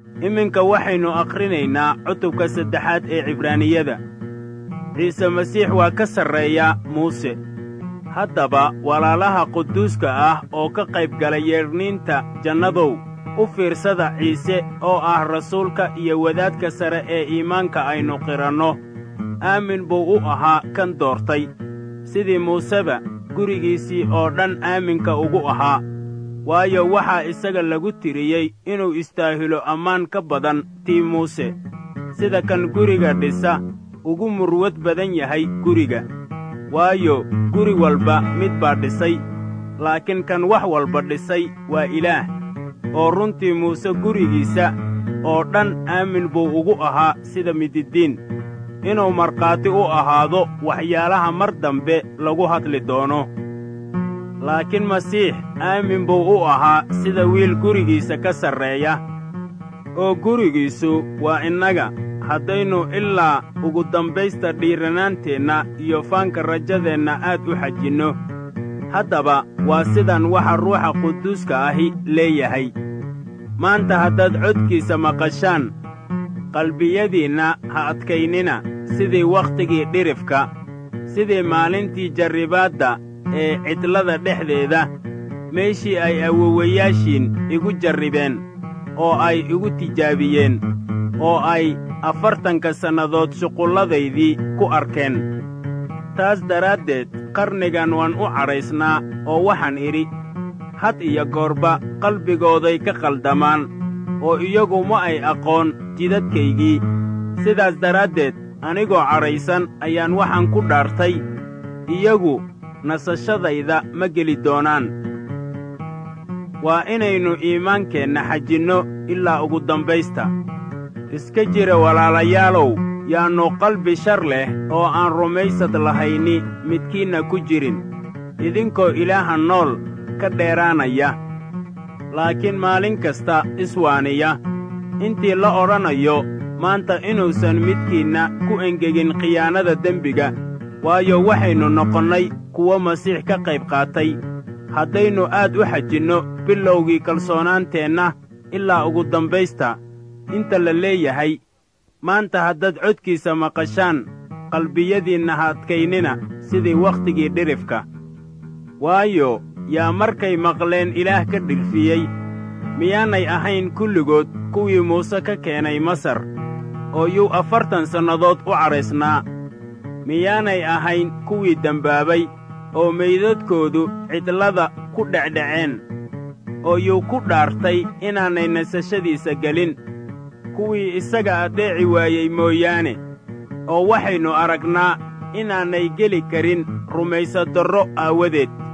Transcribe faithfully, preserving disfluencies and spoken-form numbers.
iminka waxaynu akhrinaynaa cutubka saddexaad ee cibraaniyada. ciise masiix waa ka sarreeya muuse. haddaba walaalaha quduuska ah oo ka qayb gala yeedhniinta jannadow, u fiirsada ciise oo ah rasuulka iyo wadaadka sare ee iimaanka aynu qiranno. aamin buu u ahaa kan doortay, sidii muuseba gurigiisii oo dhan aaminka ugu ahaa. waayo waxaa isaga lagu tiriyey inuu istaahilo ammaan ka badan tii muuse, sida kan guriga dhisa ugu murwad badan yahay guriga. waayo guri walba mid baa dhisay, laakiin kan wax walba dhisay waa Ilaah. oo runtii muuse gurigiisa oo dhan aamin buu ugu ahaa sida mididiin, inuu markhaati u ahaado waxyaalaha mar dambe lagu hadli doono. laakiin masiix aamin buu u ahaa sida wiil gurigiisa ka sarreeya. oo gurigiisu waa innaga, haddaynu ilaa ugu dambaysta dhiiranaanteenna iyo faanka rajadeenna aad u xajinno. haddaba waa sidan waxa ruuxa quduuska ahi leeyahay: maanta haddaad codkiisa maqashaan, qalbiyadiinna ha adkaynina sidii wakhtigii dhirifka, sidii maalintii jarribaadda ee cidlada dhexdeeda, meeshii ay awowayaashiin igu jarribeen oo ay igu tijaabiyeen, oo ay afartanka sannadood shuqulladaydii ku arkeen. taas daraaddeed qarnigan waan u cadhaysnaa oo waxaan idhi, had iyo goorba qalbigooday ka qaldamaan, oo iyagu ma ay aqoon jidadkaygii. sidaas daraaddeed anigoo cadhaysan ayaan waxaan ku dhaartay, iyagu nasashadayda ma geli doonaan. waa inaynu iimaankeenna xajinno ilaa ugu dambaysta. iska jira walaalayaalow, yaannu qalbi shar leh oo aan rumaysad lahayni midkiinna ku jirin, idinkoo Ilaaha nool ka dheeraanaya. laakiin maalin kasta iswaaniya, intii la odhanayo maanta inuusan midkiinna ku engegin khiyaanada dembiga. waayo waxaynu noqonnay kuwo masiix ka qayb qaatay, haddaynu aad u xajinno bilowgii kalsoonaanteenna ilaa ugu dambaysta. inta la leeyahay, maanta haddaad codkiisa maqashaan, qalbiyadiinna ha adkaynina sidii wakhtigii dhirifka. waayo yaa markay maqleen Ilaah ka dhirfiyey, miyaanay ahayn kulligood kuwii muuse ka keenay Masar, oo yuu afartan sannadood u cadhaysnaa? miyaanay ahayn kuwii dembaabay oo meydadkoodu cidlada ku dhecdhaceen, oo yuu ku dhaartay inaanay nasashadiisa gelin? kuwii isaga addeeci waayey mooyaane. oo waxaynu aragnaa inaanay geli karin rumaysadarro aawadeed.